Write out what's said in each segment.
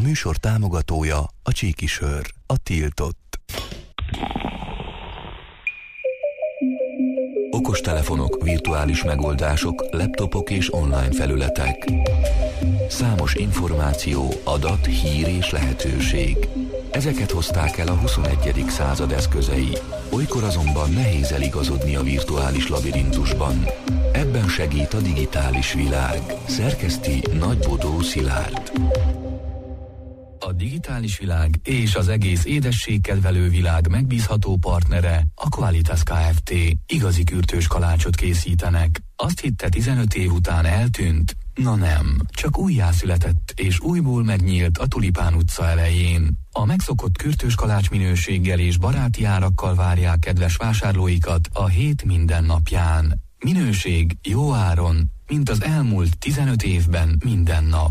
műsor támogatója a Csíkisör, a tiltott. Okostelefonok, virtuális megoldások, laptopok és online felületek. Számos információ, adat, hír és lehetőség. Ezeket hozták el a 21. század eszközei. Olykor azonban nehéz eligazodni a virtuális labirintusban. Ebben segít a digitális világ. Szerkeszti Nagybodó Szilárd. A digitális világ és az egész édességkedvelő világ megbízható partnere a Qualitas Kft. Igazi kürtős kalácsot készítenek. Azt hitte 15 év után eltűnt? Na nem, csak újjászületett és újból megnyílt a Tulipán utca elején. A megszokott kürtős kalács minőséggel és baráti árakkal várják kedves vásárlóikat a hét minden napján. Minőség jó áron, mint az elmúlt 15 évben minden nap.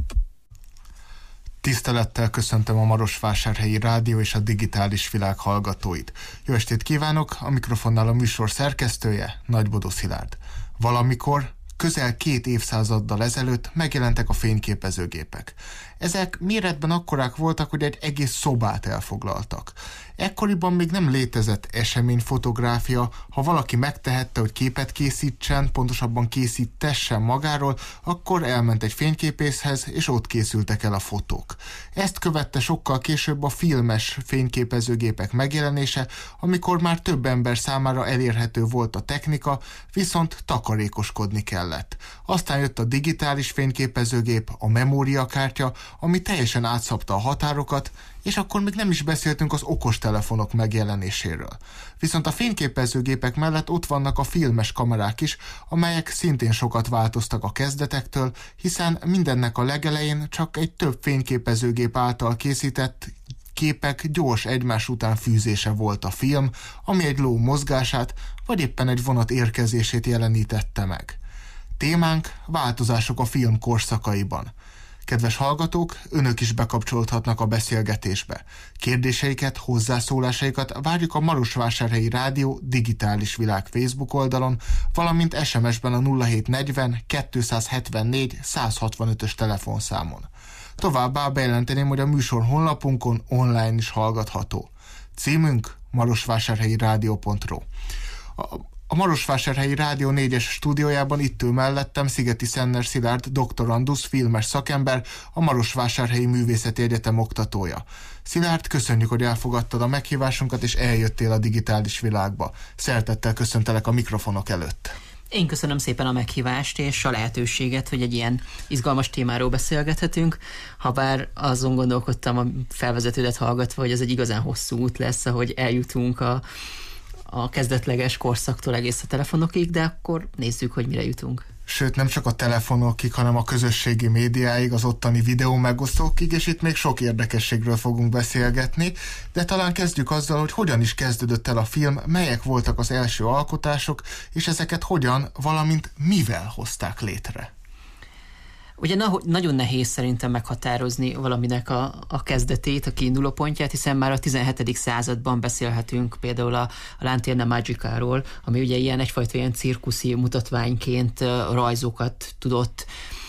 Tisztelettel köszöntöm a Marosvásárhelyi Rádió és a digitális világ hallgatóit. Jó estét kívánok, a mikrofonnál a műsor szerkesztője, Nagybodó Szilárd. Valamikor, közel 2 évszázaddal ezelőtt megjelentek a fényképezőgépek. Ezek méretben akkorák voltak, hogy egy egész szobát elfoglaltak. Ekkoriban még nem létezett eseményfotográfia, ha valaki megtehette, hogy képet készítsen, pontosabban készítessen magáról, akkor elment egy fényképészhez, és ott készültek el a fotók. Ezt követte sokkal később a filmes fényképezőgépek megjelenése, amikor már több ember számára elérhető volt a technika, viszont takarékoskodni kellett. Aztán jött a digitális fényképezőgép, a memóriakártya, ami teljesen átszabta a határokat, és akkor még nem is beszéltünk az okostelefonok megjelenéséről. Viszont a fényképezőgépek mellett ott vannak a filmes kamerák is, amelyek szintén sokat változtak a kezdetektől, hiszen mindennek a legelején csak egy több fényképezőgép által készített képek gyors egymás után fűzése volt a film, ami egy ló mozgását, vagy éppen egy vonat érkezését jelenítette meg. Témánk: változások a film korszakaiban. Kedves hallgatók, önök is bekapcsolódhatnak a beszélgetésbe. Kérdéseiket, hozzászólásaikat várjuk a Marosvásárhelyi Rádió digitális világ Facebook oldalon, valamint SMS-ben a 0740 274 165-ös telefonszámon. Továbbá bejelenteném, hogy a műsor honlapunkon online is hallgatható. Címünk marosvásárhelyirádió.ru. A Marosvásárhelyi Rádió 4-es stúdiójában itt ül mellettem Szigeti Szenner Szilárd, doktorandusz, filmes szakember, a Marosvásárhelyi Művészeti Egyetem oktatója. Szilárd, köszönjük, hogy elfogadtad a meghívásunkat, és eljöttél a digitális világba. Szeretettel köszöntelek a mikrofonok előtt. Én köszönöm szépen a meghívást és a lehetőséget, hogy egy ilyen izgalmas témáról beszélgethetünk, habár azon gondolkodtam a felvezetődet hallgatva, hogy ez egy igazán hosszú út lesz, ahogy eljutunk a kezdetleges korszaktól egész a telefonokig, de akkor nézzük, hogy mire jutunk. Sőt, nem csak a telefonokig, hanem a közösségi médiáig, az ottani videó megosztókig, és itt még sok érdekességről fogunk beszélgetni, de talán kezdjük azzal, hogy hogyan is kezdődött el a film, melyek voltak az első alkotások, és ezeket hogyan, valamint mivel hozták létre. Ugye nagyon nehéz szerintem meghatározni valaminek a kezdetét, a kiinduló pontját, hiszen már a 17. században beszélhetünk például a Lanterna Magikáról, ami ugye egyfajta ilyen cirkuszi mutatványként rajzokat tudott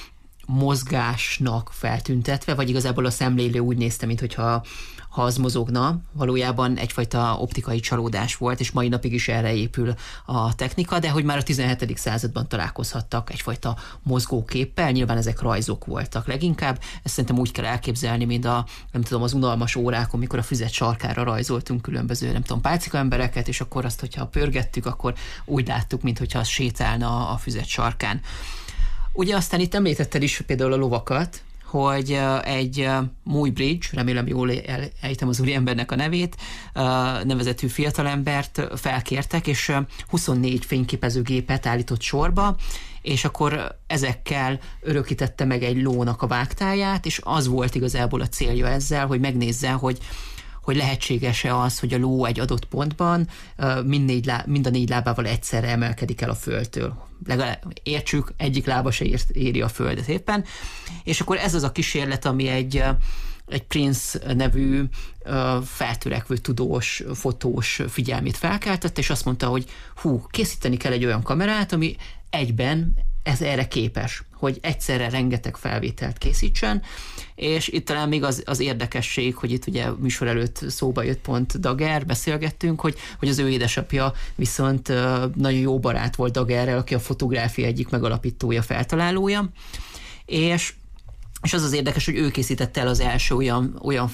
mozgásnak feltüntetve, vagy igazából a szemlélő úgy nézte, mintha az mozogna, valójában egyfajta optikai csalódás volt, és mai napig is erre épül a technika, de hogy már a 17. században találkozhattak egyfajta mozgóképpel, nyilván ezek rajzok voltak leginkább, ezt szerintem úgy kell elképzelni, mint az unalmas órákon, mikor a füzet sarkára rajzoltunk különböző, pálcika embereket, és akkor azt, hogyha pörgettük, akkor úgy láttuk, mintha az sétálna a füzet sarkán. Ugye aztán itt említetted is például a lovakat, hogy egy Muybridge, remélem jól ejtem az úriembernek a nevét, nevezetű fiatalembert felkértek, és 24 fényképezőgépet állított sorba, és akkor ezekkel örökítette meg egy lónak a vágtáját, és az volt igazából a célja ezzel, hogy megnézze, hogy lehetséges-e az, hogy a ló egy adott pontban mind a 4 lábával egyszerre emelkedik el a földtől. Legalább értsük, egyik lába se éri a földet éppen. És akkor ez az a kísérlet, ami egy Prince nevű feltörekvő tudós, fotós figyelmét felkeltette, és azt mondta, hogy készíteni kell egy olyan kamerát, ami egyben erre képes, hogy egyszerre rengeteg felvételt készítsen, és itt talán még az érdekesség, hogy itt ugye műsor előtt szóba jött pont Daguerre, beszélgettünk, hogy az ő édesapja viszont nagyon jó barát volt Daguerrel, aki a fotográfia egyik megalapítója, feltalálója, és az érdekes, hogy ő készítette el az első olyan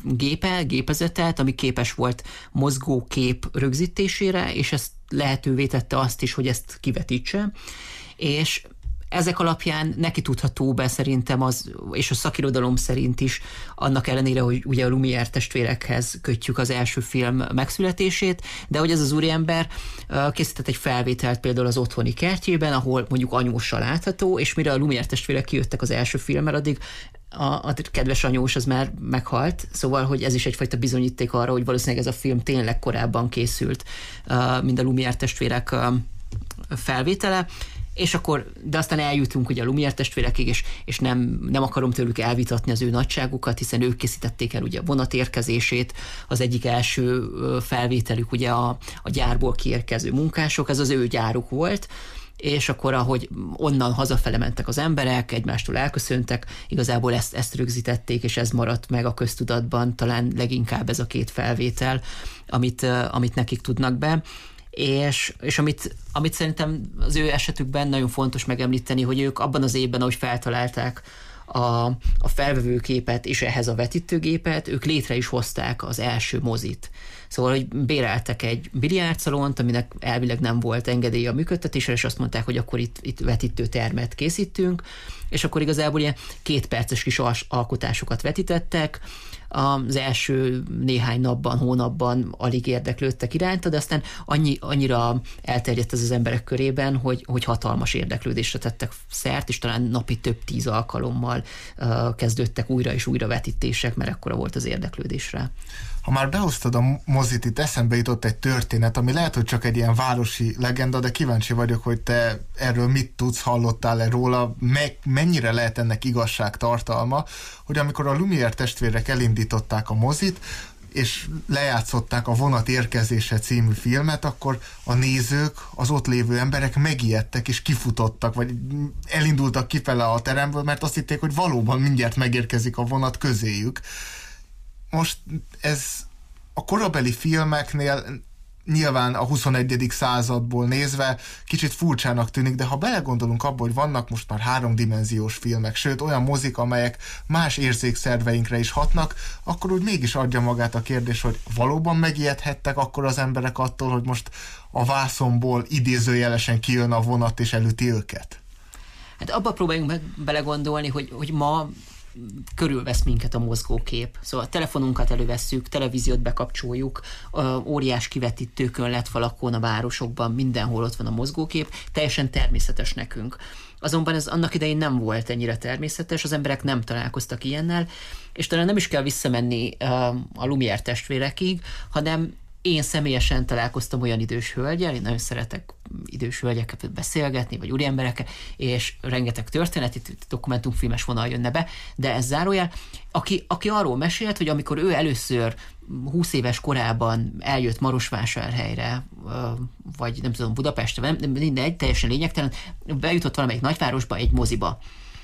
gépezetet, ami képes volt mozgó kép rögzítésére, és ezt lehetővé tette azt is, hogy ezt kivetítse, és ezek alapján neki tudható be szerintem és a szakirodalom szerint is, annak ellenére, hogy ugye a Lumière testvérekhez kötjük az első film megszületését, de hogy ez az úriember készített egy felvételt például az otthoni kertjében, ahol mondjuk anyóssal látható, és mire a Lumière testvérek kijöttek az első filmmel, addig a kedves anyós az már meghalt, szóval, hogy ez is egyfajta bizonyíték arra, hogy valószínűleg ez a film tényleg korábban készült, mint a Lumière testvérek felvétele, és akkor, de aztán eljutunk ugye a Lumière testvérekig, és nem akarom tőlük elvitatni az ő nagyságukat, hiszen ők készítették el ugye a vonat érkezését, az egyik első felvételük ugye a gyárból kiérkező munkások, ez az ő gyáruk volt, és akkor, ahogy onnan hazafele mentek az emberek, egymástól elköszöntek, igazából ezt rögzítették, és ez maradt meg a köztudatban, talán leginkább ez a két felvétel, amit nekik tudnak be. És amit szerintem az ő esetükben nagyon fontos megemlíteni, hogy ők abban az évben, ahogy feltalálták a felvevőképet és ehhez a vetítőgépet, ők létre is hozták az első mozit. Szóval, hogy béreltek egy biliárdszalont, aminek elvileg nem volt engedélye a működtetésre, és azt mondták, hogy akkor itt vetítőtermet készítünk, és akkor igazából ilyen 2 perces kis alkotásokat vetítettek, az első néhány napban, hónapban alig érdeklődtek iránta, de aztán annyira elterjedt ez az emberek körében, hogy hatalmas érdeklődésre tettek szert, és talán napi több 10 alkalommal kezdődtek újra és újra vetítések, mert ekkora volt az érdeklődésre. Ha már behoztad a mozit, itt eszembe jutott egy történet, ami lehet, hogy csak egy ilyen városi legenda, de kíváncsi vagyok, hogy te erről mit tudsz, hallottál-e róla, mennyire lehet ennek igazságtartalma, hogy amikor a Lumière testvérek elindították a mozit, és lejátszották a Vonat érkezése című filmet, akkor a nézők, az ott lévő emberek megijedtek és kifutottak, vagy elindultak kifele a teremből, mert azt hitték, hogy valóban mindjárt megérkezik a vonat közéjük. Most ez a korabeli filmeknél nyilván a 21. századból nézve kicsit furcsának tűnik, de ha belegondolunk abba, hogy vannak most már 3-dimenziós filmek, sőt olyan mozik, amelyek más érzékszerveinkre is hatnak, akkor úgy mégis adja magát a kérdés, hogy valóban megijedhettek akkor az emberek attól, hogy most a vászonból idézőjelesen kijön a vonat és elüti őket? Hát abba próbáljunk meg belegondolni, hogy ma körülvesz minket a mozgókép. Szóval a telefonunkat elővesszük, televíziót bekapcsoljuk, óriás kivetítőkön, LED-falakon, a városokban, mindenhol ott van a mozgókép, teljesen természetes nekünk. Azonban ez annak idején nem volt ennyire természetes, az emberek nem találkoztak ilyennel, és talán nem is kell visszamenni a Lumière testvérekig, hanem én személyesen találkoztam olyan idős hölgyel, én nagyon szeretek idős hölgyekkel beszélgetni, vagy úriemberekkel, és rengeteg történet, itt dokumentumfilmes vonal jönne be, de ez zárójel, aki arról mesélt, hogy amikor ő először 20 éves korában eljött Marosvásárhelyre, vagy nem tudom, Budapestre, mindegy, teljesen lényegtelen, bejutott valamelyik nagyvárosba, egy moziba.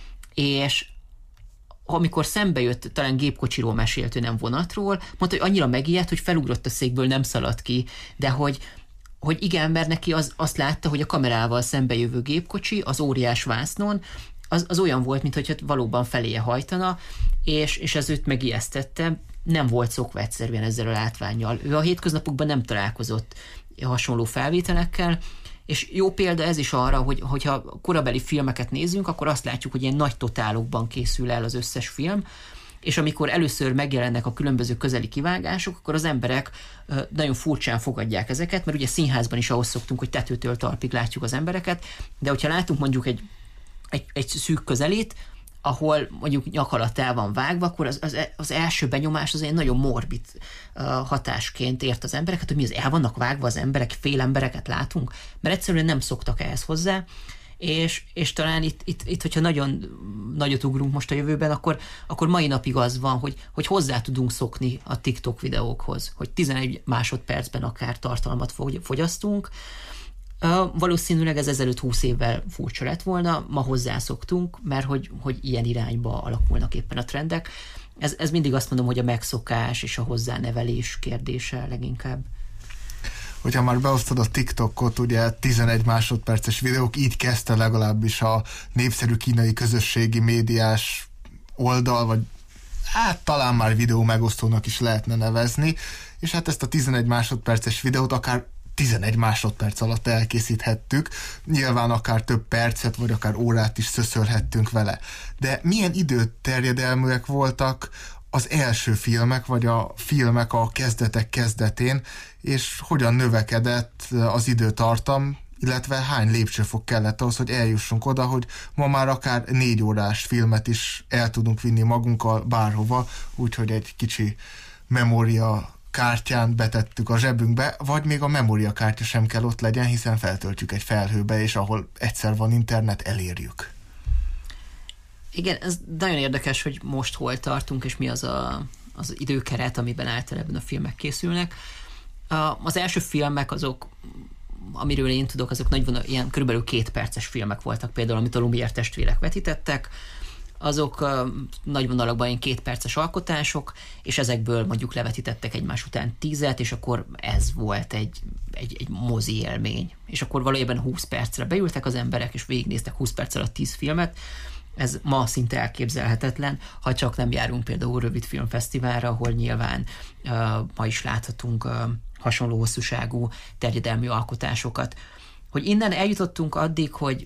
És amikor szembe jött, talán gépkocsiról mesélt, ő nem vonatról, mondta, hogy annyira megijedt, hogy felugrott a székből, nem szaladt ki, de hogy igen, mert neki azt látta, hogy a kamerával szembejövő gépkocsi az óriás vásznon, az olyan volt, mintha valóban feléje hajtana, és ez őt megijesztette, nem volt szokva egyszerűen ezzel a látvánnyal. Ő a hétköznapokban nem találkozott hasonló felvételekkel, és jó példa ez is arra, hogyha korabeli filmeket nézünk, akkor azt látjuk, hogy ilyen nagy totálokban készül el az összes film, és amikor először megjelennek a különböző közeli kivágások, akkor az emberek nagyon furcsán fogadják ezeket, mert ugye színházban is ahhoz szoktunk, hogy tetőtől talpig látjuk az embereket, de hogyha látunk mondjuk egy szűk közelét, ahol mondjuk nyak alatt el van vágva, akkor az első benyomás az egy nagyon morbid hatásként ért az embereket, hogy mi az, el vannak vágva az emberek, fél embereket látunk, mert egyszerűen nem szoktak ehhez hozzá, és talán itt, hogyha nagyon nagyot ugrunk most a jövőben, akkor mai napig az van, hogy hozzá tudunk szokni a TikTok videókhoz, hogy 11 másodpercben akár tartalmat fogyasztunk, Valószínűleg ez ezelőtt 20 évvel furcsa lett volna, ma hozzászoktunk, mert hogy ilyen irányba alakulnak éppen a trendek. Ez mindig azt mondom, hogy a megszokás és a hozzánevelés kérdése leginkább. Hogyha már beosztod a TikTokot, ugye 11 másodperces videók, így kezdte legalábbis a népszerű kínai közösségi médiás oldal, vagy hát talán már videó megosztónak is lehetne nevezni, és hát ezt a 11 másodperces videót akár 11 másodperc alatt elkészíthettük, nyilván akár több percet, vagy akár órát is szöszölhettünk vele. De milyen időterjedelműek voltak az első filmek, vagy a filmek a kezdetek kezdetén, és hogyan növekedett az időtartam, illetve hány lépcsőfok kellett ahhoz, hogy eljussunk oda, hogy ma már akár 4 órás filmet is el tudunk vinni magunkkal bárhova, úgyhogy egy kicsi memória kártyán betettük a zsebünkbe, vagy még a memóriakártya sem kell ott legyen, hiszen feltöltjük egy felhőbe, és ahol egyszer van internet, elérjük. Igen, ez nagyon érdekes, hogy most hol tartunk, és mi az időkeret, amiben általában a filmek készülnek. Az első filmek azok, amiről én tudok, azok ilyen körülbelül 2 perces filmek voltak, például amit a Lumière testvérek vetítettek, azok nagy vonalakban ilyen 2 perces alkotások, és ezekből mondjuk levetítettek egymás után 10-et, és akkor ez volt egy mozi élmény. És akkor valójában 20 percre beültek az emberek, és végignéztek 20 perc alatt 10 filmet. Ez ma szinte elképzelhetetlen, ha csak nem járunk például rövidfilmfesztiválra, ahol nyilván ma is láthatunk hasonló hosszúságú terjedelmű alkotásokat. Hogy innen eljutottunk addig, hogy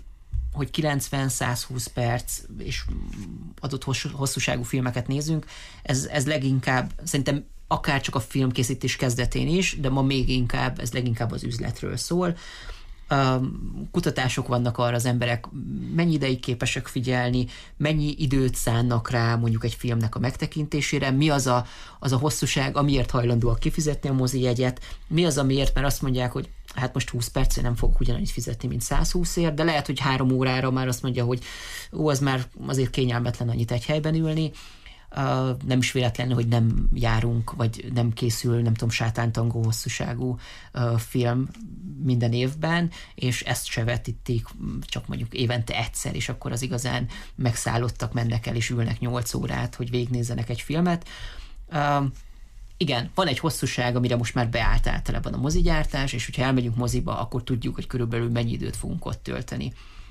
90-120 perc és adott hosszúságú filmeket nézünk, ez leginkább, szerintem akár csak a filmkészítés kezdetén is, de ma még inkább, ez leginkább az üzletről szól. Kutatások vannak arra, az emberek mennyi ideig képesek figyelni, mennyi időt szánnak rá mondjuk egy filmnek a megtekintésére, mi az a hosszúság, amiért hajlandóak kifizetni a mozijegyet, mi az, amiért, mert azt mondják, hogy hát most 20 percre nem fogok ugyanannyit fizetni, mint 120-ért, de lehet, hogy 3 órára már azt mondja, hogy az már azért kényelmetlen annyit egy helyben ülni. Nem is véletlen, hogy nem járunk, vagy nem készül, nem tudom, sátántangó hosszúságú film minden évben, és ezt se vetítik csak mondjuk évente egyszer, és akkor az igazán megszállottak mennek el, és ülnek 8 órát, hogy végignézzenek egy filmet. Igen, van egy hosszúság, amire most már beállt általában a mozigyártás, és hogyha elmegyünk moziba, akkor tudjuk, hogy körülbelül mennyi időt fogunk ott tölteni.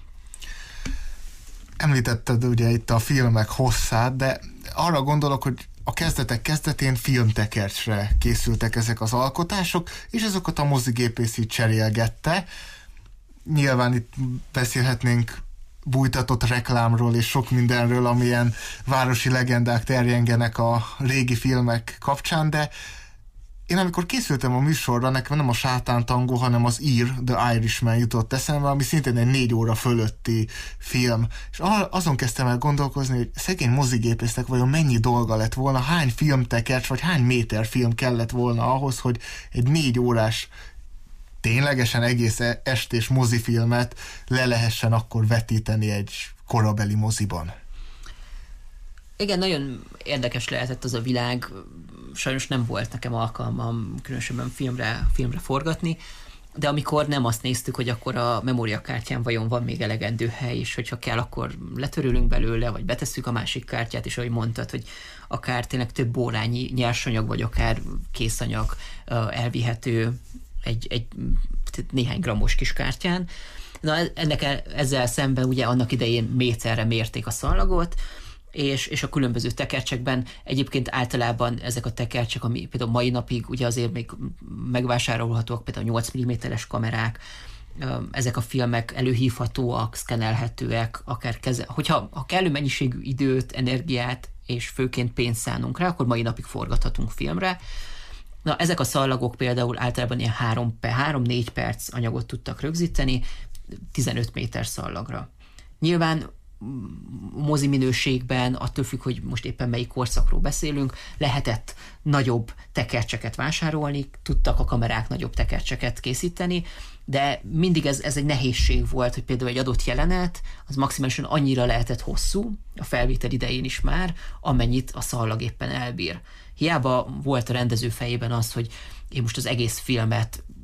Említetted ugye itt a filmek hosszát, de arra gondolok, hogy a kezdetek kezdetén filmtekercsre készültek ezek az alkotások, és azokat a mozigépész cserélgette. Nyilván itt beszélhetnénk bújtatott reklámról és sok mindenről, amilyen városi legendák terjengenek a régi filmek kapcsán, de én amikor készültem a műsorra, nekem nem a sátántangó, hanem az The Irishman jutott eszembe, ami szintén egy 4 óra fölötti film. És azon kezdtem el gondolkozni, hogy szegény mozigépésznek vajon mennyi dolga lett volna, hány filmtekercs, vagy hány méter film kellett volna ahhoz, hogy egy 4 órás ténylegesen egész estés mozifilmet le lehessen akkor vetíteni egy korabeli moziban. Igen, nagyon érdekes lehetett az a világ, sajnos nem volt nekem alkalmam különösebben filmre forgatni, de amikor nem azt néztük, hogy akkor a memóriakártyán vajon van még elegendő hely, és hogyha kell, akkor letörölünk belőle, vagy betesszük a másik kártyát, és ahogy mondtad, hogy akár tényleg több órányi nyersanyag, vagy akár készanyag elvihető egy néhány grammos kis kártyán. Na, ezzel szemben ugye annak idején méterre mérték a szallagot, és a különböző tekercsekben egyébként általában ezek a tekercsek, ami például mai napig ugye azért még megvásárolhatóak, például 8 mm-es kamerák, ezek a filmek előhívhatóak, szkenelhetőek, akár hogyha kellő mennyiségű időt, energiát és főként pénzt szánunk rá, akkor mai napig forgathatunk filmre. Na, ezek a szallagok például általában ilyen 3-4 perc anyagot tudtak rögzíteni, 15 méter szallagra. Nyilván mozi minőségben, attól függ, hogy most éppen melyik korszakról beszélünk, lehetett nagyobb tekercseket vásárolni, tudtak a kamerák nagyobb tekercseket készíteni, de mindig ez egy nehézség volt, hogy például egy adott jelenet, az maximálisan annyira lehetett hosszú, a felvétel idején is már, amennyit a szallag éppen elbír. Hiába volt a rendező fejében az, hogy én most az egész filmet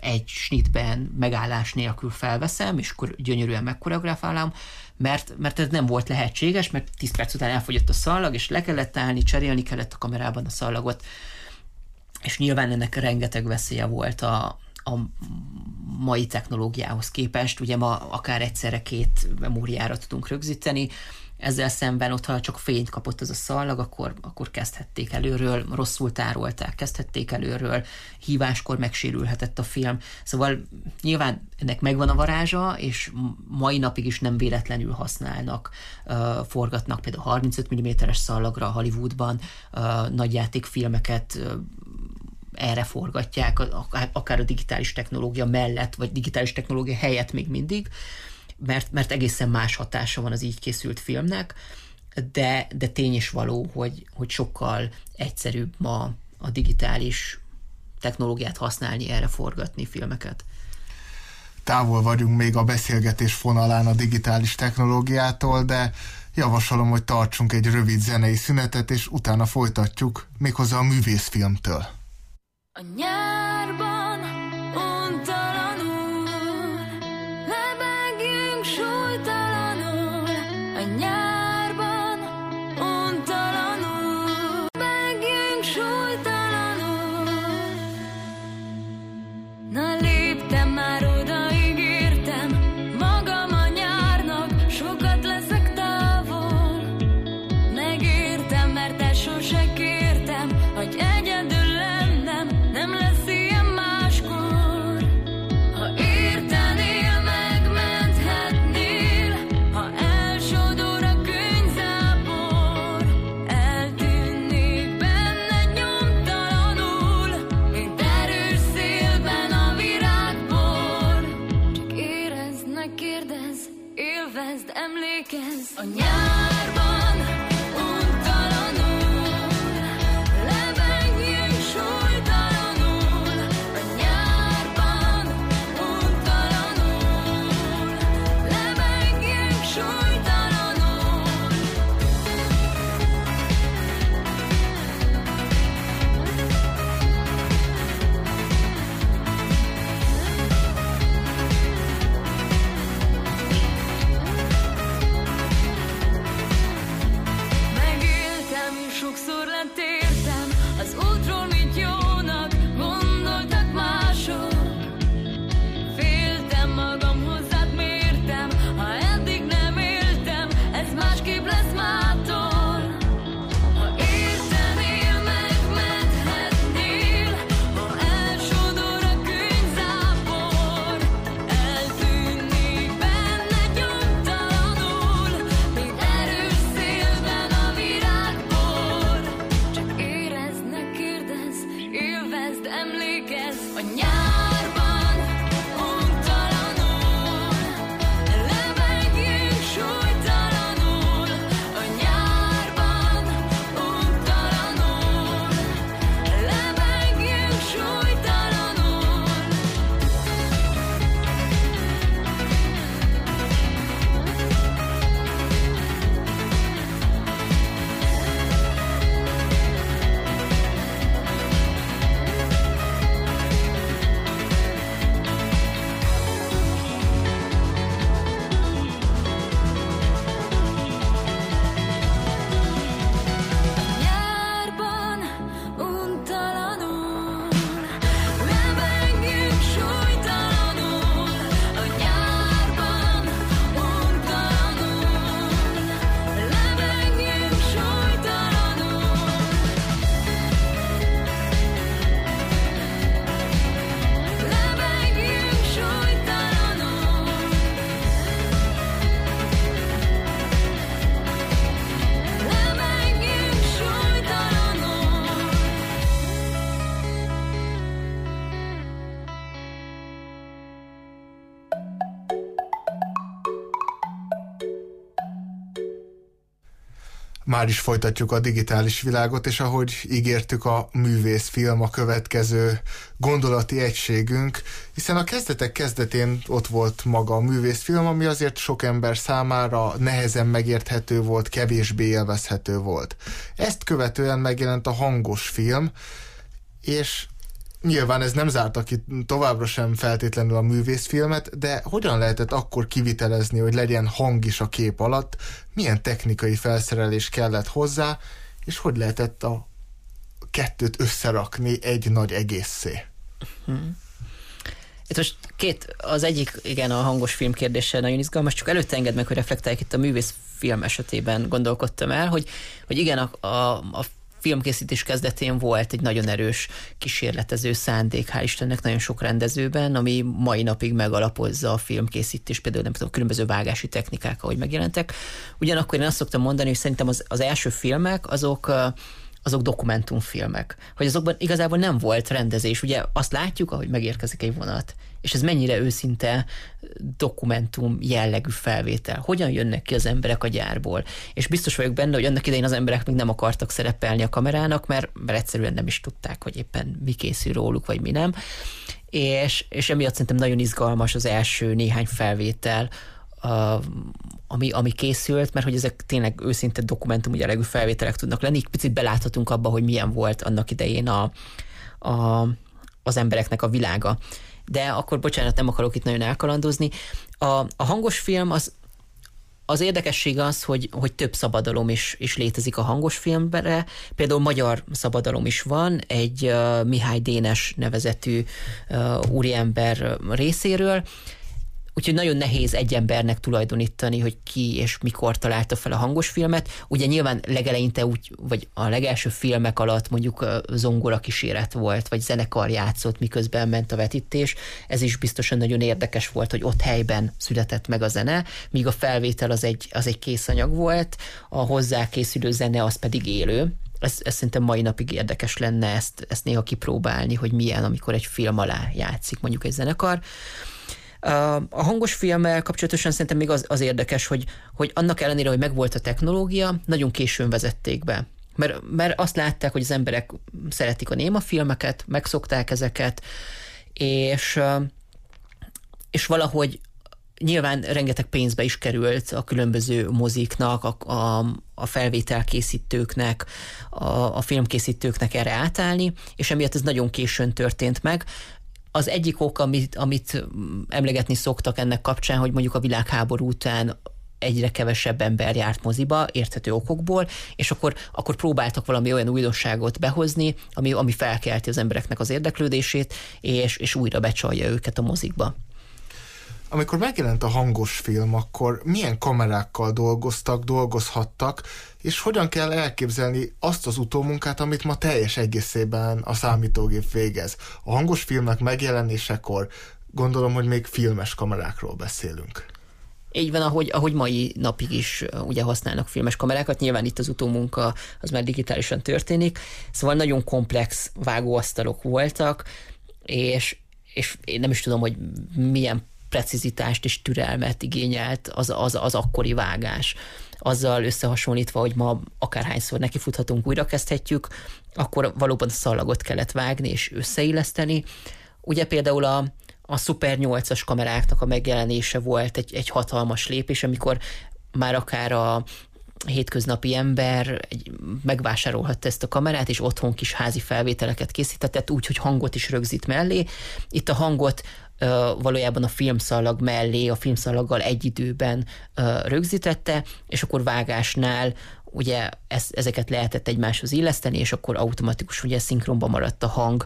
egy snitben megállás nélkül felveszem, és akkor gyönyörűen megkoreografálom, mert ez nem volt lehetséges, mert 10 perc után elfogyott a szallag, és le kellett állni, cserélni kellett a kamerában a szallagot, és nyilván ennek rengeteg veszélye volt a mai technológiához képest. Ugye ma akár egyszerre 2 memóriára tudunk rögzíteni, ezzel szemben ott, ha csak fényt kapott az a szallag, akkor kezdhették előről, rosszul tárolták, kezdhették előről, híváskor megsérülhetett a film. Szóval nyilván ennek megvan a varázsa, és mai napig is nem véletlenül használnak, forgatnak például 35 mm-es szallagra Hollywoodban, nagyjátékfilmeket erre forgatják, akár a digitális technológia mellett, vagy digitális technológia helyett még mindig, mert egészen más hatása van az így készült filmnek, de tény is való, hogy sokkal egyszerűbb ma a digitális technológiát használni, erre forgatni filmeket. Távol vagyunk még a beszélgetés fonalán a digitális technológiától, de javasolom, hogy tartsunk egy rövid zenei szünetet, és utána folytatjuk, méghozzá a művészfilmtől. A nyárban untalanul lebegjünk súlytalanul, a nyárban untalanul lebegjünk súlytalanul. Na léptem már oda, ígértem magam a nyárnak, sokat leszek távol. Megértem, mert ezt sose kértem, hogy egyedül nem lesz ilyen máskor. Ha értenél, megmenthetnél, ha elsodor a könyvzápor, eltűnnék benned nyomtalanul, mint erős szélben a virágbor. Csak érezd, ne kérdezz, élvezd, emlékezz. A nyárban untalanul lebegjünk súlytalanul, a nyárban untalanul lebegjünk súlytalanul. Megéltem, sokszor letértem az útról, mit jónak gondoltak mások. Féltem magam, hozzád mértem, ha eddig nem éltem, ez másképp lesz mától. Ha értenél, megmenthetnél, ha elsodor a könyvzápor, eltűnnék benned nyomtalanul, mint erős szélben a virágbor. Csak érezd, ne kérdezz, élvezd, emlékezz. A nyárban untalanul lebegjünk súlytalanul, a nyárban untalanul lebegjünk súlytalanul. Nyárban untalanul lebegjünk súlytalanul, a nyárban untalanul lebegjünk súlytalanul. Lebegjünk súlytalanul. Lebegjünk súlytalanul. Már is folytatjuk a digitális világot, és ahogy ígértük, a művészfilm a következő gondolati egységünk, hiszen a kezdetek kezdetén ott volt maga a művészfilm, ami azért sok ember számára nehezen megérthető volt, kevésbé élvezhető volt. Ezt követően megjelent a hangos film, és Nyilván ez nem zárta ki továbbra sem feltétlenül a művészfilmet, de hogyan lehetett akkor kivitelezni, hogy legyen hang is a kép alatt, milyen technikai felszerelés kellett hozzá, és hogy lehetett a kettőt összerakni egy nagy egészé? Itt most az egyik, igen, a hangos film kérdése nagyon izgalmas, csak előtte engedd meg, hogy reflektálják, itt a művészfilm esetében gondolkodtam el, hogy igen, a filmkészítés kezdetén volt egy nagyon erős kísérletező szándék, hál' Istennek nagyon sok rendezőben, ami mai napig megalapozza a filmkészítés, például nem tudom, különböző vágási technikák, ahogy megjelentek. Ugyanakkor én azt szoktam mondani, hogy szerintem az első filmek azok dokumentumfilmek, hogy azokban igazából nem volt rendezés. Ugye azt látjuk, ahogy megérkezik egy vonat, és ez mennyire őszinte dokumentum jellegű felvétel. Hogyan jönnek ki az emberek a gyárból? És biztos vagyok benne, hogy annak idején az emberek még nem akartak szerepelni a kamerának, mert egyszerűen nem is tudták, hogy éppen mi készül róluk, vagy mi nem. És emiatt szerintem nagyon izgalmas az első néhány felvétel, ami készült, mert hogy ezek tényleg őszinte dokumentum jellegű felvételek tudnak lenni. Picit beláthatunk abba, hogy milyen volt annak idején az embereknek a világa. De akkor, bocsánat, nem akarok itt nagyon elkalandozni. A hangos film az érdekesség az, hogy több szabadalom is létezik a hangos filmre. Például magyar szabadalom is van, egy Mihály Dénes nevezetű úriember részéről. Úgyhogy nagyon nehéz egy embernek tulajdonítani, hogy ki és mikor találta fel a hangos filmet. Ugye nyilván legeleinte vagy a legelső filmek alatt mondjuk zongora kíséret volt, vagy zenekar játszott, miközben ment a vetítés. Ez is biztosan nagyon érdekes volt, hogy ott helyben született meg a zene, míg a felvétel az egy készanyag volt, a hozzá készülő zene az pedig élő. Ez szerintem mai napig érdekes lenne ezt néha kipróbálni, hogy milyen, amikor egy film alá játszik mondjuk egy zenekar. A hangos filmmel kapcsolatosan szerintem még az érdekes, hogy annak ellenére, hogy megvolt a technológia, nagyon későn vezették be. Mert azt látták, hogy az emberek szeretik a néma filmeket, megszokták ezeket, és valahogy nyilván rengeteg pénzbe is került a különböző moziknak, a felvételkészítőknek, a filmkészítőknek erre átállni, és emiatt ez nagyon későn történt meg. Az egyik ok, amit emlegetni szoktak ennek kapcsán, hogy mondjuk a világháború után egyre kevesebb ember járt moziba, érthető okokból, és akkor próbáltak valami olyan újdonságot behozni, ami felkelti az embereknek az érdeklődését, és újra becsalja őket a mozikba. Amikor megjelent a hangos film, akkor milyen kamerákkal dolgozhattak, és hogyan kell elképzelni azt az utómunkát, amit ma teljes egészében a számítógép végez? A hangos filmnek megjelenésekor gondolom, hogy még filmes kamerákról beszélünk. Így van, ahogy mai napig is ugye használnak filmes kamerákat, nyilván itt az utómunka az már digitálisan történik, szóval nagyon komplex vágóasztalok voltak, és én nem is tudom, hogy milyen precizitást és türelmet igényelt az akkori vágás. Azzal összehasonlítva, hogy ma akárhányszor nekifuthatunk, újrakezdhetjük, akkor valóban a szallagot kellett vágni és összeilleszteni. Ugye például a Super 8-as kameráknak a megjelenése volt egy hatalmas lépés, amikor már akár a hétköznapi ember megvásárolhatta ezt a kamerát, és otthon kis házi felvételeket készített, úgy, hogy hangot is rögzít mellé. Itt a hangot valójában a filmszallag mellé, a filmszallaggal egy időben rögzítette, és akkor vágásnál ugye ezeket lehetett egymáshoz illeszteni, és akkor automatikus ugye szinkronban maradt a hang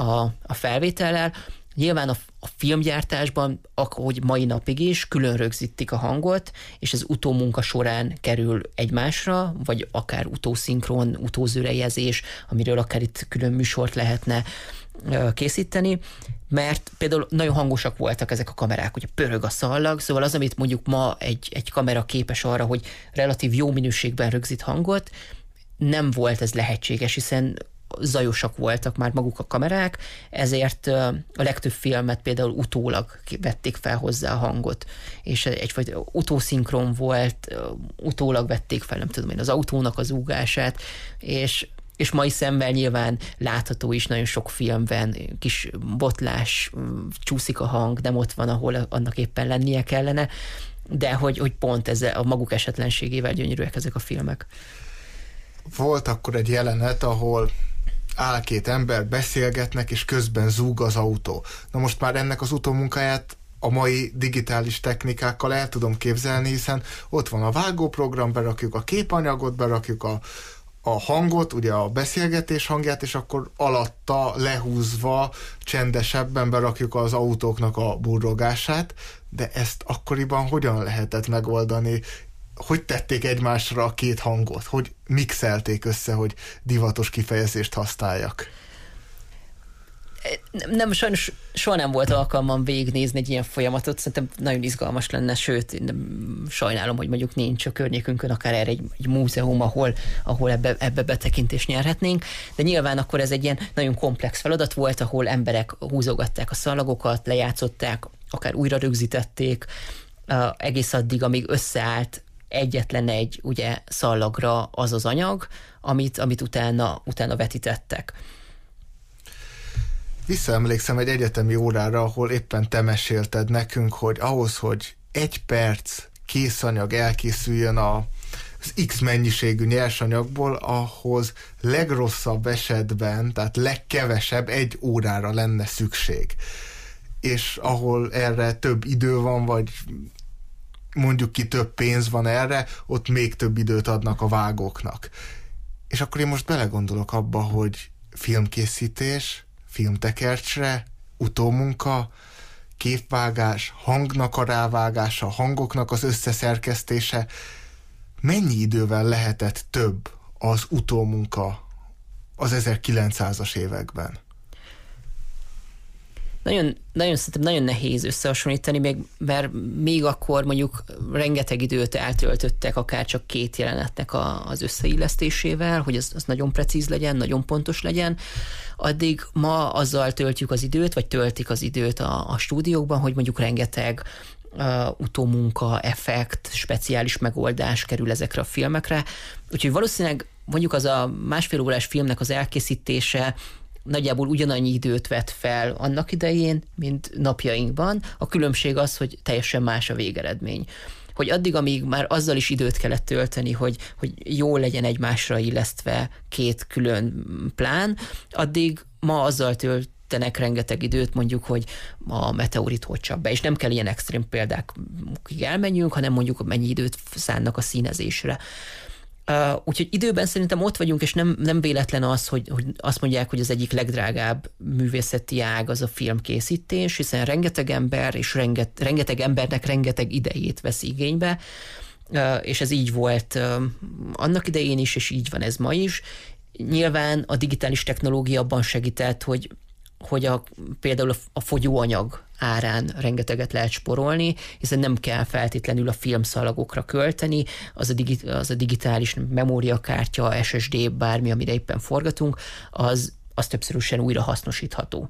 a felvétellel. Nyilván a filmgyártásban, ahogy mai napig is, külön rögzítik a hangot, és ez utómunka során kerül egymásra, vagy akár utószinkron, utózörejezés, amiről akár itt külön műsort lehetne készíteni, mert például nagyon hangosak voltak ezek a kamerák, hogy pörög a szallag, szóval az, amit mondjuk ma egy kamera képes arra, hogy relatív jó minőségben rögzít hangot, nem volt ez lehetséges, hiszen zajosak voltak már maguk a kamerák, ezért a legtöbb filmet például utólag vették fel hozzá a hangot, és egyfajta utószinkron volt, utólag vették fel, nem tudom én, az autónak az úgását, és mai szemmel nyilván látható is nagyon sok filmben, kis botlás, csúszik a hang, nem ott van, ahol annak éppen lennie kellene, de hogy pont ezzel a maguk esetlenségével gyönyörűek ezek a filmek. Volt akkor egy jelenet, ahol áll két ember, beszélgetnek, és közben zúg az autó. Na most már ennek az utómunkáját a mai digitális technikákkal el tudom képzelni, hiszen ott van a vágóprogram, berakjuk a képanyagot, berakjuk a hangot, ugye a beszélgetés hangját, és akkor alatta lehúzva csendesebben berakjuk az autóknak a burrogását, de ezt akkoriban hogyan lehetett megoldani? Hogy tették egymásra a két hangot? Hogy mixelték össze, hogy divatos kifejezést használjak? Nem, sajnos soha nem volt alkalmam végignézni egy ilyen folyamatot, szerintem nagyon izgalmas lenne, sőt, sajnálom, hogy mondjuk nincs a környékünkön akár erre egy múzeum, ahol ebbe betekintést nyerhetnénk, de nyilván akkor ez egy ilyen nagyon komplex feladat volt, ahol emberek húzogatták a szalagokat, lejátszották, akár újra rögzítették, egész addig, amíg összeállt egyetlen egy ugye szallagra az az anyag, amit utána vetítettek. Visszaemlékszem egy egyetemi órára, ahol éppen te mesélted nekünk, hogy ahhoz, hogy 1 perc készanyag elkészüljön az X mennyiségű nyersanyagból, ahhoz legrosszabb esetben, tehát legkevesebb 1 órára lenne szükség. És ahol erre több idő van, vagy mondjuk ki több pénz van erre, ott még több időt adnak a vágóknak. És akkor én most belegondolok abba, hogy filmkészítés, filmtekercsre, utómunka, képvágás, hangnak a rávágása, hangoknak az összeszerkesztése, mennyi idővel lehetett több az utómunka az 1900-as években? Szerintem nagyon nehéz összehasonlítani, mert még akkor mondjuk rengeteg időt eltöltöttek akár csak 2 jelenetnek az összeillesztésével, hogy az nagyon precíz legyen, nagyon pontos legyen. Addig ma azzal töltjük az időt, vagy töltik az időt a stúdiókban, hogy mondjuk rengeteg utómunka, effekt, speciális megoldás kerül ezekre a filmekre. Úgyhogy valószínűleg mondjuk az a 1,5 órás filmnek az elkészítése nagyjából ugyanannyi időt vett fel annak idején, mint napjainkban. A különbség az, hogy teljesen más a végeredmény. Hogy addig, amíg már azzal is időt kellett tölteni, hogy jól legyen egymásra illesztve 2 külön plán, addig ma azzal töltenek rengeteg időt, mondjuk, hogy a meteorit hogy csap be. És nem kell ilyen extrém példákig elmenjünk, hanem mondjuk mennyi időt szánnak a színezésre. Úgyhogy időben szerintem ott vagyunk, és nem véletlen az, hogy azt mondják, hogy az egyik legdrágább művészeti ág az a filmkészítés, hiszen rengeteg ember, és rengeteg embernek rengeteg idejét vesz igénybe, és ez így volt annak idején is, és így van ez ma is. Nyilván a digitális technológia abban segített, hogy például a fogyóanyag árán rengeteget lehet sporolni, hiszen nem kell feltétlenül a filmszalagokra költeni, az a digitális memóriakártya, SSD, bármi, amire éppen forgatunk, az többszörösen újra hasznosítható.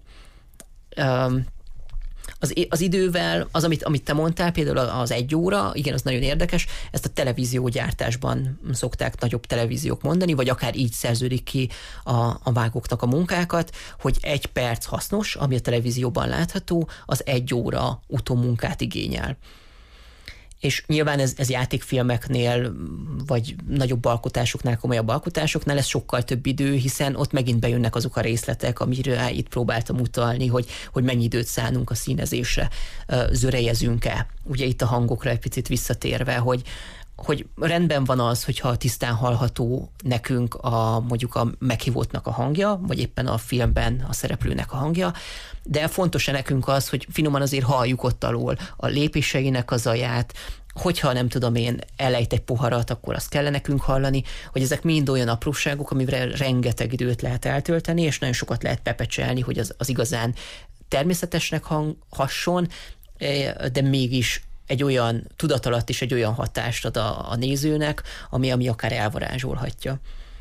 Az idővel, amit te mondtál, például az 1 óra, igen, az nagyon érdekes, ezt a televíziógyártásban szokták nagyobb televíziók mondani, vagy akár így szerződik ki a vágóknak a munkákat, hogy 1 perc hasznos, ami a televízióban látható, az 1 óra utómunkát igényel. És nyilván ez játékfilmeknél, vagy nagyobb alkotásoknál, komolyabb alkotásoknál ez sokkal több idő, hiszen ott megint bejönnek azok a részletek, amire itt próbáltam utalni, hogy mennyi időt szánunk a színezésre, zörejezünk-e. Ugye itt a hangokra egy picit visszatérve, hogy rendben van az, hogyha tisztán hallható nekünk mondjuk a meghívottnak a hangja, vagy éppen a filmben a szereplőnek a hangja, de fontos-e nekünk az, hogy finoman azért halljuk ott alól a lépéseinek a zaját, hogyha nem tudom én, elejt egy poharat, akkor azt kell nekünk hallani, hogy ezek mind olyan apróságok, amire rengeteg időt lehet eltölteni, és nagyon sokat lehet pepecselni, hogy az igazán természetesnek hasson, de mégis egy olyan tudatalatt is egy olyan hatást ad a nézőnek, ami akár elvarázsolhatja.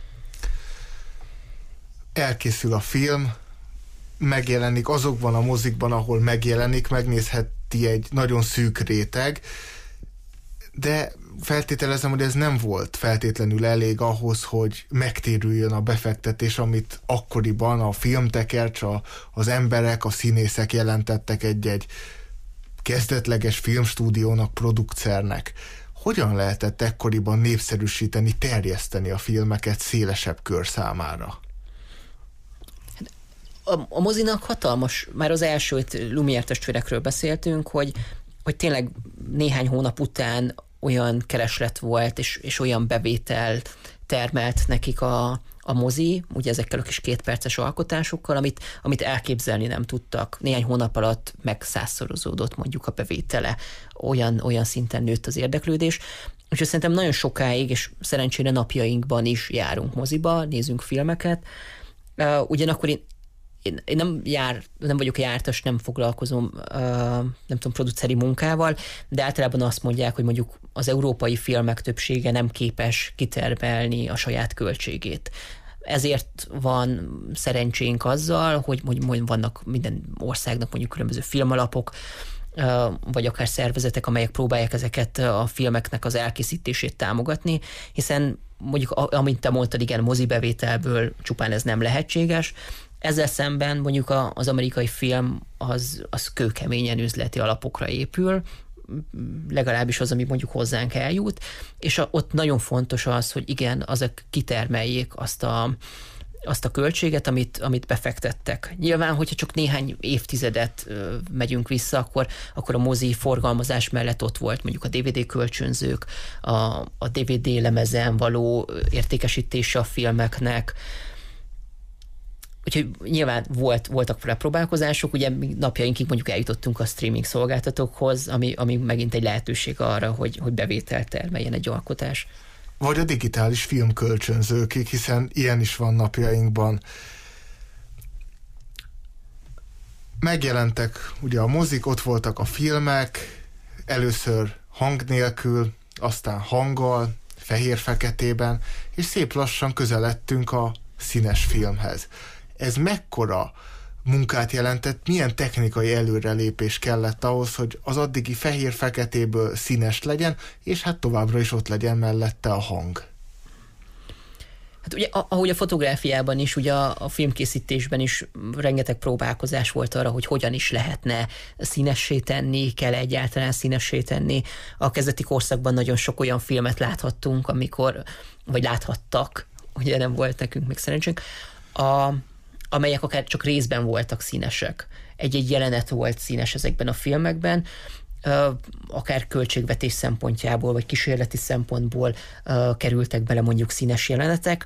Elkészül a film, megjelenik azokban a mozikban, ahol megjelenik, megnézheti egy nagyon szűk réteg, de feltételezem, hogy ez nem volt feltétlenül elég ahhoz, hogy megtérüljön a befektetés, amit akkoriban a filmtekercs, az emberek, a színészek jelentettek egy kezdetleges filmstúdiónak, produkcernek. Hogyan lehetett ekkoriban népszerűsíteni, terjeszteni a filmeket szélesebb kör számára? A mozinak hatalmas, már az első Lumière testvérekről beszéltünk, hogy tényleg néhány hónap után olyan kereslet volt, és olyan bevétel termelt nekik a mozi, ugye ezekkel a kis 2 perces alkotásokkal, amit elképzelni nem tudtak. Néhány hónap alatt meg 100-szorozódott mondjuk a bevétele. Olyan szinten nőtt az érdeklődés. Úgyhogy szerintem nagyon sokáig, és szerencsére napjainkban is járunk moziba, nézünk filmeket. Ugyanakkor én nem vagyok jártas, nem foglalkozom, nem tudom, produceri munkával, de általában azt mondják, hogy mondjuk az európai filmek többsége nem képes kitermelni a saját költségét. Ezért van szerencsénk azzal, hogy vannak minden országnak mondjuk különböző filmalapok, vagy akár szervezetek, amelyek próbálják ezeket a filmeknek az elkészítését támogatni, hiszen mondjuk, amint te mondtad, igen, mozibevételből csupán ez nem lehetséges. Ezzel szemben mondjuk az amerikai film az kőkeményen üzleti alapokra épül, legalábbis az, ami mondjuk hozzánk eljut, és ott nagyon fontos az, hogy igen, azok kitermeljék azt a költséget, amit befektettek. Nyilván, hogyha csak néhány évtizedet megyünk vissza, akkor a mozi forgalmazás mellett ott volt mondjuk a DVD kölcsönzők, a DVD lemezen való értékesítése a filmeknek. Úgyhogy nyilván voltak próbálkozások, ugye napjainkig mondjuk eljutottunk a streaming szolgáltatókhoz, ami megint egy lehetőség arra, hogy bevételt termeljen egy alkotás. Vagy a digitális filmkölcsönzőkig, hiszen ilyen is van napjainkban. Megjelentek ugye a mozik, ott voltak a filmek, először hang nélkül, aztán hanggal, fehér-feketében, és szép lassan közeledtünk a színes filmhez. Ez mekkora munkát jelentett, milyen technikai előrelépés kellett ahhoz, hogy az addigi fehér-feketéből színes legyen, és hát továbbra is ott legyen mellette a hang. Hát ugye, ahogy a fotográfiában is, ugye a filmkészítésben is rengeteg próbálkozás volt arra, hogy hogyan is lehetne színessé tenni, kell egyáltalán színessé tenni. A kezdeti korszakban nagyon sok olyan filmet láthattunk, vagy láthattak, ugye nem volt nekünk még szerencsénk, amelyek akár csak részben voltak színesek. Egy jelenet volt színes ezekben a filmekben, akár költségvetés szempontjából, vagy kísérleti szempontból kerültek bele mondjuk színes jelenetek.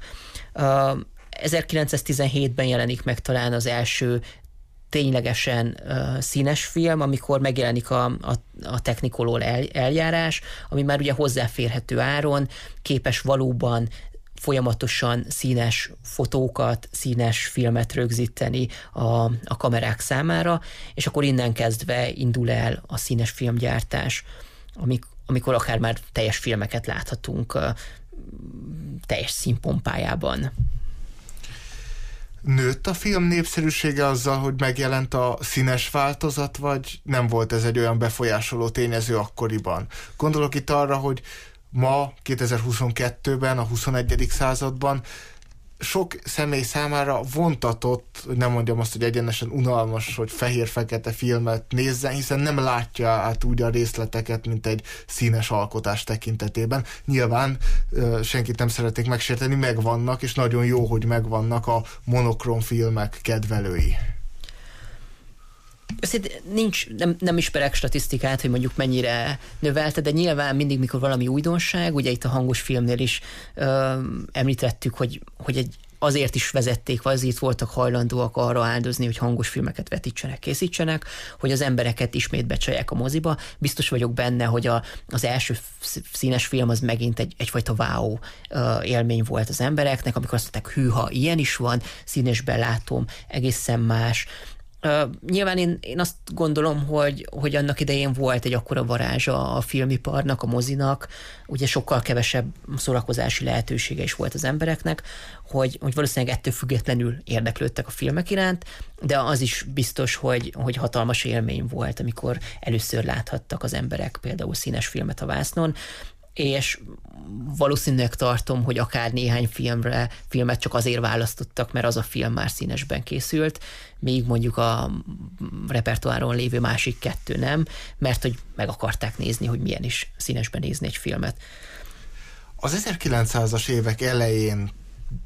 1917-ben jelenik meg talán az első ténylegesen színes film, amikor megjelenik a Technicolor eljárás, ami már ugye hozzáférhető áron, képes valóban folyamatosan színes fotókat, színes filmet rögzíteni a kamerák számára, és akkor innen kezdve indul el a színes filmgyártás, amikor akár már teljes filmeket láthatunk teljes színpompájában. Nőtt a film népszerűsége azzal, hogy megjelent a színes változat, vagy nem volt ez egy olyan befolyásoló tényező akkoriban? Gondolok itt arra, hogy ma, 2022-ben, a 21. században sok személy számára vontatott, hogy nem mondjam azt, hogy egyenesen unalmas, hogy fehér-fekete filmet nézzen, hiszen nem látja át úgy a részleteket, mint egy színes alkotás tekintetében. Nyilván senkit nem szeretnék megsérteni, megvannak, és nagyon jó, hogy megvannak a monokrom filmek kedvelői. Nem ismerek statisztikát, hogy mondjuk mennyire növelte, de nyilván mindig, mikor valami újdonság, ugye itt a hangos filmnél is említettük, hogy azért is vezették, vagy azért voltak hajlandóak arra áldozni, hogy hangos filmeket vetítsenek, készítsenek, hogy az embereket ismét becsalják a moziba. Biztos vagyok benne, hogy az első színes film az megint egyfajta wow élmény volt az embereknek, amikor azt mondták, hűha, ilyen is van, színesben látom, egészen más. Nyilván én azt gondolom, hogy annak idején volt egy akkora varázsa a filmiparnak, a mozinak, ugye sokkal kevesebb szórakozási lehetősége is volt az embereknek, hogy valószínűleg ettől függetlenül érdeklődtek a filmek iránt, de az is biztos, hogy hatalmas élmény volt, amikor először láthattak az emberek például színes filmet a vásznon, és valószínűleg tartom, hogy akár néhány filmet csak azért választottak, mert az a film már színesben készült, míg mondjuk a repertoáron lévő másik 2 nem, mert hogy meg akarták nézni, hogy milyen is színesben nézni egy filmet. Az 1900-as évek elején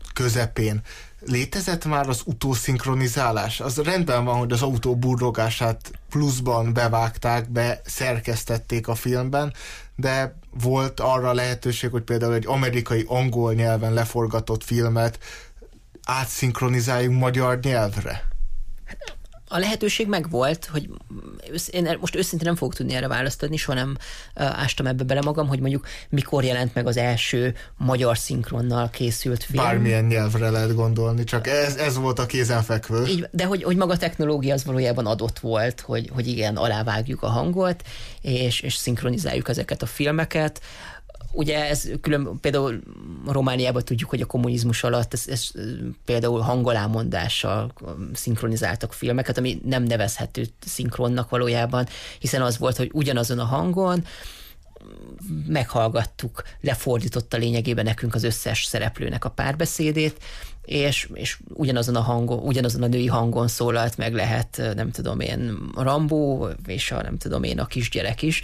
közepén. Létezett már az utószinkronizálás? Az rendben van, hogy az autó burrogását pluszban bevágták, beszerkesztették a filmben, de volt arra lehetőség, hogy például egy amerikai angol nyelven leforgatott filmet átszinkronizáljuk magyar nyelvre? A lehetőség megvolt, hogy én most őszintén nem fogok tudni erre választ adni, soha nem ástam ebbe bele magam, hogy mondjuk mikor jelent meg az első magyar szinkronnal készült film. Bármilyen nyelvre lehet gondolni, csak ez volt a kézenfekvő. Így, de hogy maga a technológia az valójában adott volt, hogy igen, alávágjuk a hangot, és szinkronizáljuk ezeket a filmeket. Ugye ez például Romániában tudjuk, hogy a kommunizmus alatt ez például hangalámondással szinkronizáltak filmeket, ami nem nevezhető szinkronnak valójában, hiszen az volt, hogy ugyanazon a hangon meghallgattuk, lefordította lényegében nekünk az összes szereplőnek a párbeszédét, és ugyanazon a hangon, ugyanazon a női hangon szólalt meg lehet, nem tudom én, Rambó, és nem tudom én, a kisgyerek is.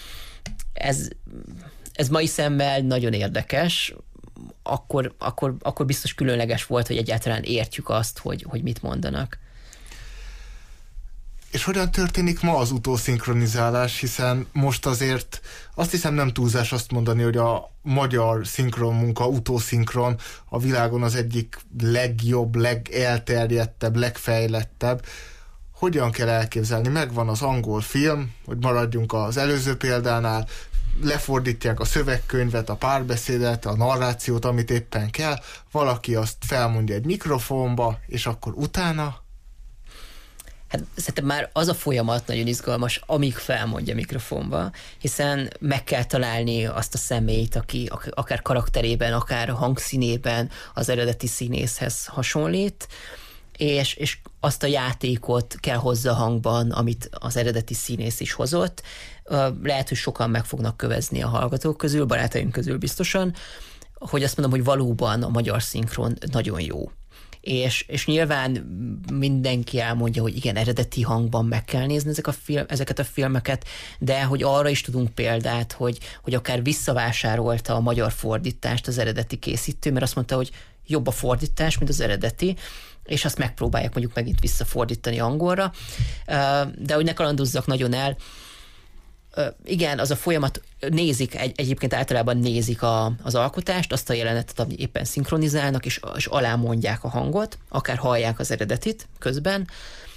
Ez mai szemmel nagyon érdekes, akkor biztos különleges volt, hogy egyáltalán értjük azt, hogy mit mondanak. És hogyan történik ma az utószinkronizálás, hiszen most azért azt hiszem nem túlzás azt mondani, hogy a magyar szinkronmunka, utószinkron a világon az egyik legjobb, legelterjedtebb, legfejlettebb. Hogyan kell elképzelni? Megvan az angol film, hogy maradjunk az előző példánál, lefordítják a szövegkönyvet, a párbeszédet, a narrációt, amit éppen kell, valaki azt felmondja egy mikrofonba, és akkor utána... Hát szerintem már az a folyamat nagyon izgalmas, amíg felmondja mikrofonba, hiszen meg kell találni azt a személyt, aki akár karakterében, akár hangszínében az eredeti színészhez hasonlít, és azt a játékot kell hozza hangban, amit az eredeti színész is hozott. Lehet, hogy sokan meg fognak kövezni a hallgatók közül, barátaim közül biztosan, hogy azt mondom, hogy valóban a magyar szinkron nagyon jó. És nyilván mindenki elmondja, hogy igen, eredeti hangban meg kell nézni ezeket a filmeket, de hogy arra is tudunk példát, hogy akár visszavásárolta a magyar fordítást az eredeti készítő, mert azt mondta, hogy jobb a fordítás, mint az eredeti, és azt megpróbálják mondjuk megint visszafordítani angolra, de hogy ne kalandozzak nagyon el, igen, az a folyamat egyébként általában nézik az alkotást, azt a jelenetet, amit éppen szinkronizálnak, és alámondják a hangot, akár hallják az eredetit közben,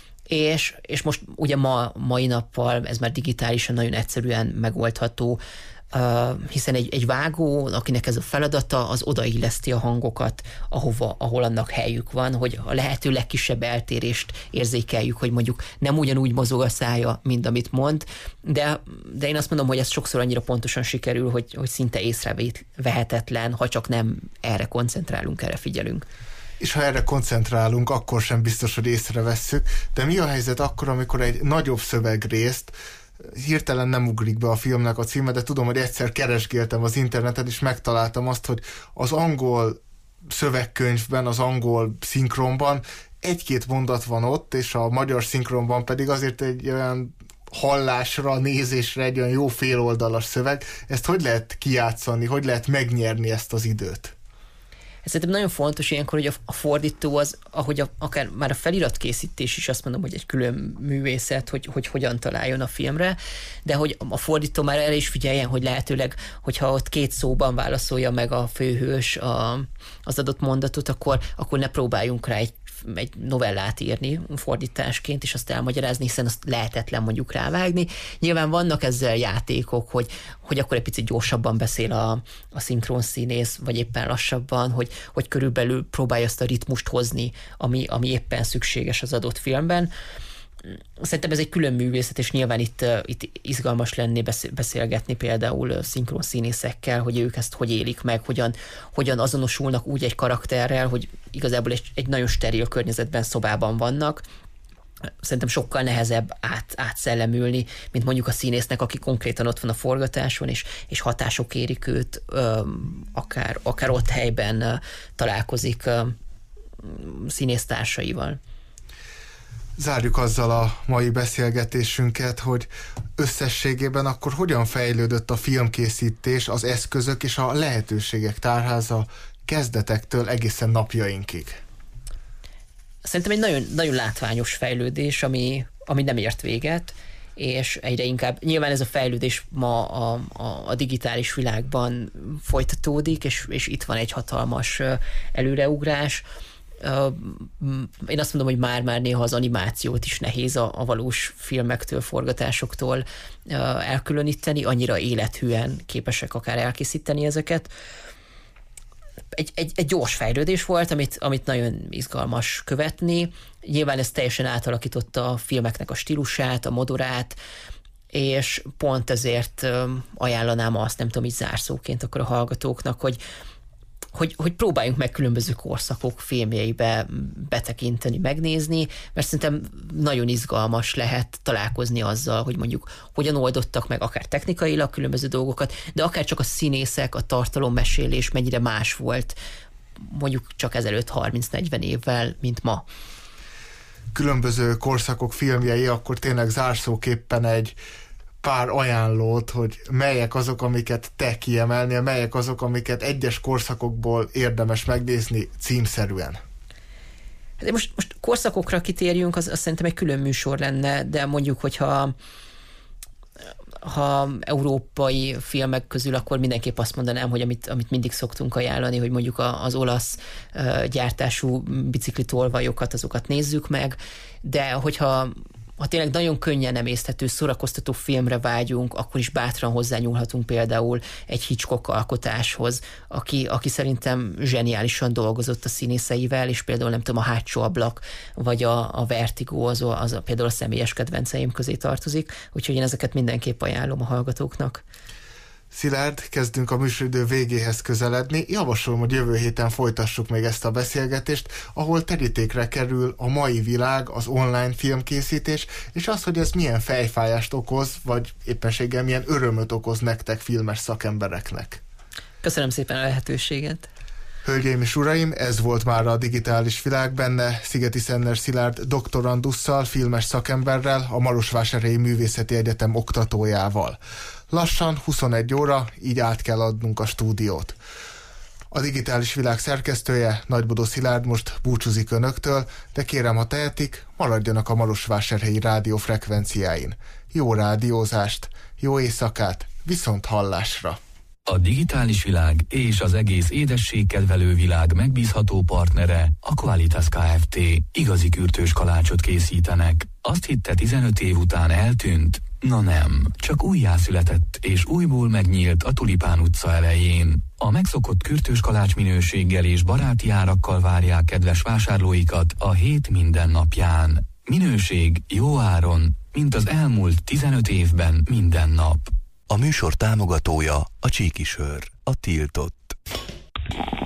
és most ugye mai nappal ez már digitálisan nagyon egyszerűen megoldható, hiszen egy vágó, akinek ez a feladata, az odailleszti a hangokat, ahol annak helyük van, hogy a lehető legkisebb eltérést érzékeljük, hogy mondjuk nem ugyanúgy mozog a szája, mint amit mond, de én azt mondom, hogy ez sokszor annyira pontosan sikerül, hogy szinte észrevehetetlen, ha csak nem erre koncentrálunk, erre figyelünk. És ha erre koncentrálunk, akkor sem biztos, hogy észrevesszük, de mi a helyzet akkor, amikor egy nagyobb szövegrészt hirtelen nem ugrik be a filmnek a címe, de tudom, hogy egyszer keresgéltem az interneten, és megtaláltam azt, hogy az angol szövegkönyvben, az angol szinkronban egy-két mondat van ott, és a magyar szinkronban pedig azért egy olyan hallásra, nézésre egy olyan jó féloldalas szöveg. Ezt hogy lehet kijátszani, hogy lehet megnyerni ezt az időt? Ez szerintem nagyon fontos ilyenkor, hogy a fordító az, ahogy akár már a feliratkészítés is azt mondom, hogy egy külön művészet, hogy hogyan találjon a filmre, de hogy a fordító már erre is figyeljen, hogy lehetőleg, hogyha ott két szóban válaszolja meg a főhős az adott mondatot, akkor ne próbáljunk rá egy novellát írni fordításként, és azt elmagyarázni, hiszen azt lehetetlen mondjuk rávágni. Nyilván vannak ezzel játékok, hogy akkor egy picit gyorsabban beszél a szinkron színész, vagy éppen lassabban, hogy körülbelül próbálja azt a ritmust hozni, ami éppen szükséges az adott filmben. Szerintem ez egy külön művészet, és nyilván itt izgalmas lenni beszélgetni például szinkron színészekkel, hogy ők ezt hogy élik meg, hogyan azonosulnak úgy egy karakterrel, hogy igazából egy nagyon steril környezetben, szobában vannak. Szerintem sokkal nehezebb átszellemülni, mint mondjuk a színésznek, aki konkrétan ott van a forgatáson, és hatások érik őt, akár ott helyben találkozik színésztársaival. Zárjuk azzal a mai beszélgetésünket, hogy összességében akkor hogyan fejlődött a filmkészítés, az eszközök és a lehetőségek tárháza kezdetektől egészen napjainkig? Szerintem egy nagyon, nagyon látványos fejlődés, ami nem ért véget, és egyre inkább, nyilván ez a fejlődés ma a digitális világban folytatódik, és itt van egy hatalmas előreugrás. Én azt mondom, hogy már néha az animációt is nehéz a valós filmektől, forgatásoktól elkülöníteni, annyira élethűen képesek akár elkészíteni ezeket. Egy gyors fejlődés volt, amit nagyon izgalmas követni. Nyilván ez teljesen átalakította a filmeknek a stílusát, a modorát, és pont ezért ajánlanám azt, nem tudom, így zárszóként akkor a hallgatóknak, hogy próbáljunk meg különböző korszakok filmjeibe betekinteni, megnézni, mert szerintem nagyon izgalmas lehet találkozni azzal, hogy mondjuk hogyan oldottak meg akár technikailag különböző dolgokat, de akár csak a színészek, a tartalommesélés mennyire más volt mondjuk csak ezelőtt 30-40 évvel, mint ma. Különböző korszakok filmjei, akkor tényleg zárszóképpen egy pár ajánlót, hogy melyek azok, amiket te kiemelnél, melyek azok, amiket egyes korszakokból érdemes megnézni címszerűen. De most korszakokra kitérjünk, az szerintem egy külön műsor lenne, de mondjuk, hogyha európai filmek közül, akkor mindenképp azt mondanám, hogy amit mindig szoktunk ajánlani, hogy mondjuk az olasz gyártású biciklitolvajokat, azokat nézzük meg, de hogyha tényleg nagyon könnyen emészthető, szórakoztató filmre vágyunk, akkor is bátran hozzányúlhatunk például egy Hitchcock alkotáshoz, aki szerintem zseniálisan dolgozott a színészeivel, és például nem tudom, a Hátsó ablak, vagy a Vertigo, az például a személyes kedvenceim közé tartozik, úgyhogy én ezeket mindenképp ajánlom a hallgatóknak. Szilárd, kezdünk a műsoridő végéhez közeledni. Javasolom, hogy jövő héten folytassuk még ezt a beszélgetést, ahol terítékre kerül a mai világ, az online filmkészítés, és az, hogy ez milyen fejfájást okoz, vagy éppenséggel milyen örömöt okoz nektek, filmes szakembereknek. Köszönöm szépen a lehetőséget. Hölgyeim és uraim, ez volt már a digitális világ, benne Szigeti Szenner Szilárd doktorandusszal, filmes szakemberrel, a Marosvásárhelyi Művészeti Egyetem oktatójával. Lassan 21 óra, így át kell adnunk a stúdiót. A digitális világ szerkesztője, Nagybodó Szilárd most búcsúzik önöktől, de kérem, ha tehetik, maradjanak a Marosvásárhelyi rádió frekvenciáin. Jó rádiózást, jó éjszakát, viszont hallásra! A digitális világ és az egész édességkedvelő világ megbízható partnere a Qualitas Kft. Igazi kürtős kalácsot készítenek. Azt hitte 15 év után eltűnt? Na nem, csak újjászületett és újból megnyílt a Tulipán utca elején. A megszokott kürtős kalács minőséggel és baráti árakkal várják kedves vásárlóikat a hét minden napján. Minőség jó áron, mint az elmúlt 15 évben minden nap. A műsor támogatója a Csíkisör, a tiltott.